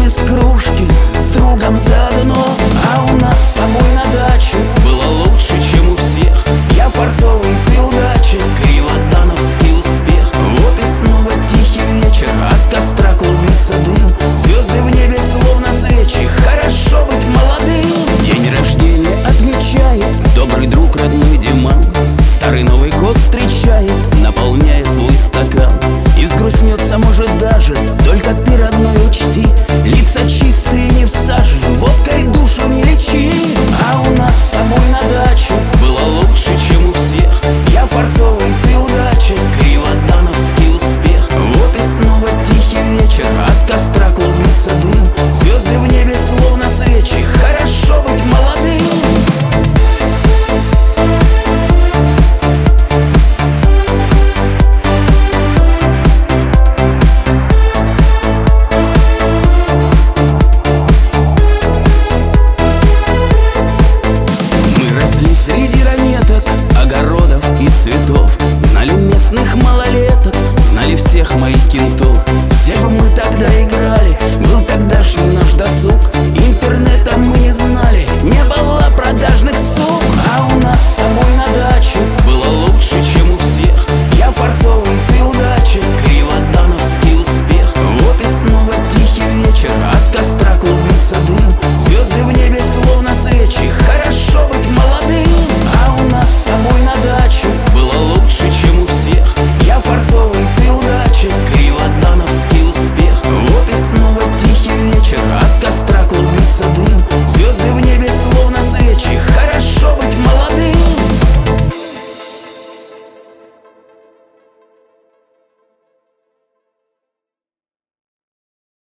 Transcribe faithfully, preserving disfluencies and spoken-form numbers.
из кружки с другом заодно. А у нас с тобой на даче было лучше, чем у всех. Я фартовый, ты удачи, криводановский успех. Вот и снова тихий вечер, от костра клубится дым, звезды в небе словно свечи, хорошо быть молодым. День рождения отмечает добрый друг, родной Диман. Старый Новый год встречает, наполняя свой стакан. И сгрустнется, может, даже, только ты, родной, учти, лица чистые не в саже, водкой душу не лечи. А у нас с тобой на даче было лучше, чем у всех. Я фартовый, ты удачи, криводановский успех. Вот и снова тихий вечер, от костра клубится дым, звезды в небе словно свечи, хорошо быть молодым. Среди ранеток, огородов и цветов, знали местных малолеток, знали всех моих кентов. Все бы мы тогда играли, был тогдашний наш досуг. Интернета мы не знали, не было продажных сук. А у нас с тобой на даче было лучше, чем у всех. Я фартовый, ты удачи, криводановский успех. Вот и снова тихий вечер, от костра клубится дым,